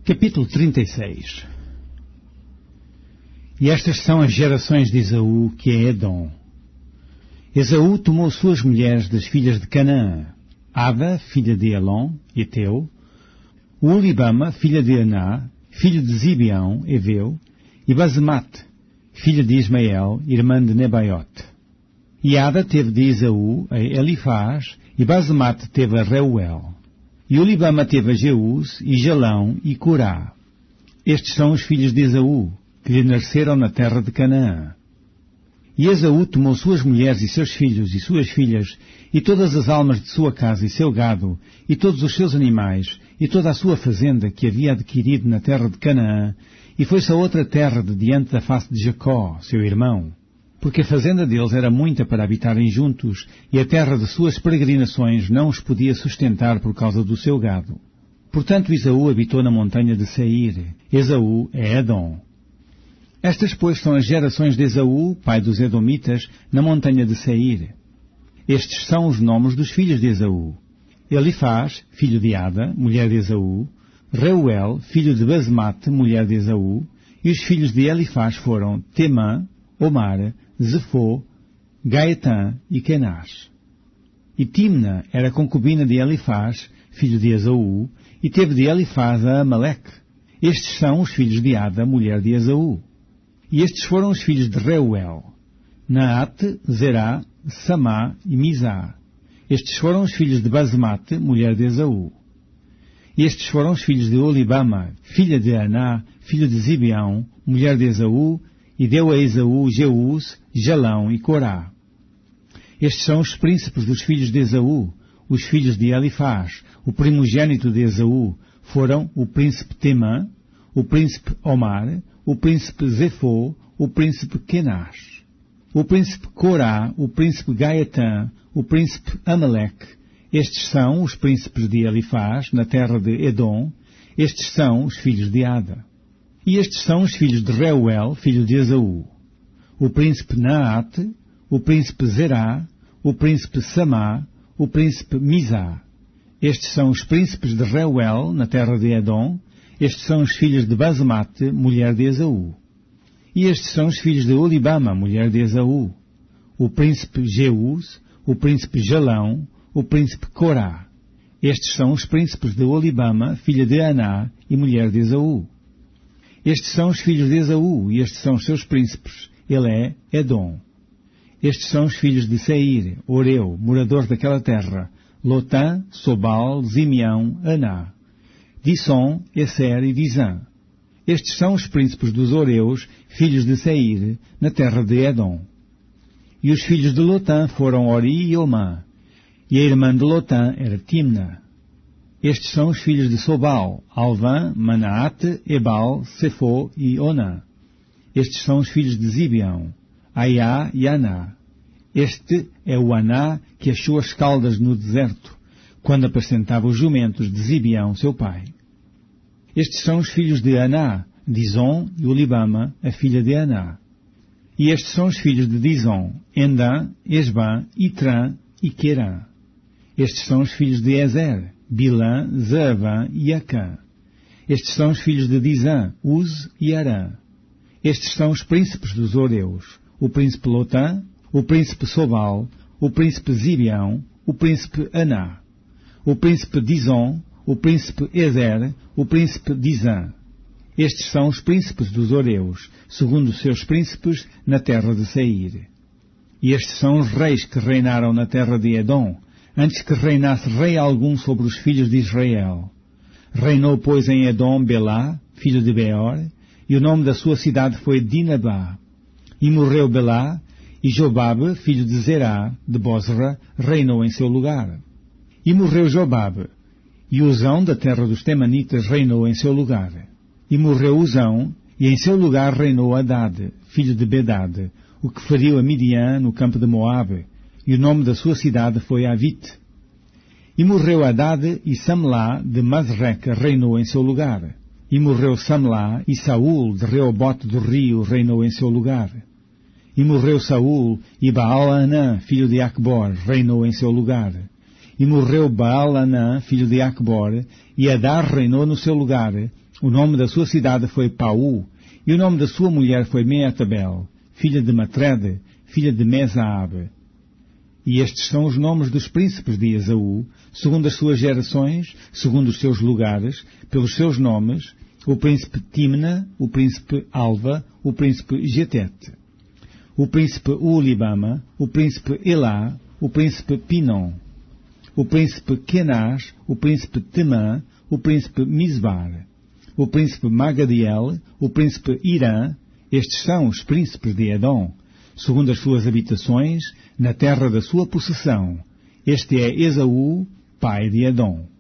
Capítulo 36. E estas são as gerações de Esaú, que é Edom. Esaú tomou suas mulheres das filhas de Canaã: Ada, filha de Elon, Eteu; Ulibama, filha de Aná, filho de Zibeão, Eveu; e Basemate, filha de Ismael, irmã de Nebaiote. E Ada teve de Esaú a Elifaz, e Basemate teve a Reuel. E Ulibama teve a Jeús, e Jalão, e Corá. Estes são os filhos de Esaú, que lhe nasceram na terra de Canaã. E Esaú tomou suas mulheres e seus filhos e suas filhas, e todas as almas de sua casa e seu gado, e todos os seus animais, e toda a sua fazenda que havia adquirido na terra de Canaã, e foi-se a outra terra de diante da face de Jacó, seu irmão, porque a fazenda deles era muita para habitarem juntos, e a terra de suas peregrinações não os podia sustentar por causa do seu gado. Portanto Esaú habitou na montanha de Seir. Esaú é Edom. Estas, pois, são as gerações de Esaú, pai dos Edomitas, na montanha de Seir. Estes são os nomes dos filhos de Esaú: Elifaz, filho de Ada, mulher de Esaú; Reuel, filho de Basemate, mulher de Esaú; e os filhos de Elifaz foram Temã, Omar, Zefô, Gaetã e Kenaz. E Timna era concubina de Elifaz, filho de Esaú, e teve de Elifaz a Amaleque. Estes são os filhos de Ada, mulher de Esaú. E estes foram os filhos de Reuel: Naate, Zerá, Samá e Mizá. Estes foram os filhos de Basemate, mulher de Esaú. E estes foram os filhos de Olibama, filha de Aná, filho de Zibeão, mulher de Esaú, e deu a Esaú Jeús, Jalão e Corá. Estes são os príncipes dos filhos de Esaú. Os filhos de Elifaz, o primogênito de Esaú, foram o príncipe Temã, o príncipe Omar, o príncipe Zefô, o príncipe Kenaz, o príncipe Corá, o príncipe Gaetã, o príncipe Amaleque. Estes são os príncipes de Elifaz, na terra de Edom. Estes são os filhos de Ada. E estes são os filhos de Reuel, filho de Esaú: o príncipe Naate, o príncipe Zerá, o príncipe Samá, o príncipe Mizá. Estes são os príncipes de Reuel, na terra de Edom. Estes são os filhos de Basemate, mulher de Esaú. E estes são os filhos de Olibama, mulher de Esaú: o príncipe Jeús, o príncipe Jalão, o príncipe Corá. Estes são os príncipes de Olibama, filha de Aná e mulher de Esaú. Estes são os filhos de Esaú, e estes são os seus príncipes. Ele é Edom. Estes são os filhos de Seir, Oreu, morador daquela terra: Lotã, Sobal, Zimeão, Aná, Dissom, Esser e Dizã. Estes são os príncipes dos Oreus, filhos de Seir, na terra de Edom. E os filhos de Lotã foram Ori e Omã, e a irmã de Lotã era Timna. Estes são os filhos de Sobal: Alvã, Manaate, Ebal, Sefô e Onã. Estes são os filhos de Zibeão: Aiá e Aná. Este é o Aná que achou as caldas no deserto, quando apacentava os jumentos de Zibeão, seu pai. Estes são os filhos de Aná: Dizom e Olibama, a filha de Aná. E estes são os filhos de Dizom: Endã, Esbã, Itrã e Querã. Estes são os filhos de Ezer: Bilã, Zaavã e Acã. Estes são os filhos de Dizã: Uz e Arã. Estes são os príncipes dos Oreus: o príncipe Lotã, o príncipe Sobal, o príncipe Zibeão, o príncipe Aná, o príncipe Dizom, o príncipe Ezer, o príncipe Dizã. Estes são os príncipes dos Oreus, segundo os seus príncipes, na terra de Seir. E estes são os reis que reinaram na terra de Edom, antes que reinasse rei algum sobre os filhos de Israel. Reinou, pois, em Edom Belá, filho de Beor, e o nome da sua cidade foi Dinabá. E morreu Belá, e Jobabe, filho de Zerá, de Bosra, reinou em seu lugar. E morreu Jobabe, e Uzão, da terra dos Temanitas, reinou em seu lugar. E morreu Uzão, e em seu lugar reinou Hadad, filho de Bedad, o que feriu a Midian no campo de Moabe, e o nome da sua cidade foi Avite. E morreu Hadad, e Samlá, de Masreca, reinou em seu lugar. E morreu Samlá, e Saul, de Reobote do Rio, reinou em seu lugar. E morreu Saul, e Baal-Anã, filho de Acbor, reinou em seu lugar. E morreu Baal-Anã, filho de Acbor, e Adar reinou no seu lugar, O nome da sua cidade foi Pau, e o nome da sua mulher foi Meetabel, filha de Matred, filha de Mesaab. E estes são os nomes dos príncipes de Esaú, segundo as suas gerações, segundo os seus lugares, pelos seus nomes: o príncipe Timna, o príncipe Alva, o príncipe Getete, o príncipe Ulibama, o príncipe Elá, o príncipe Pinom, o príncipe Kenaz, o príncipe Temã, o príncipe Misbar, o príncipe Magadiel, o príncipe Irã. Estes são os príncipes de Edom, segundo as suas habitações, na terra da sua possessão. Este é Esaú, pai de Edom.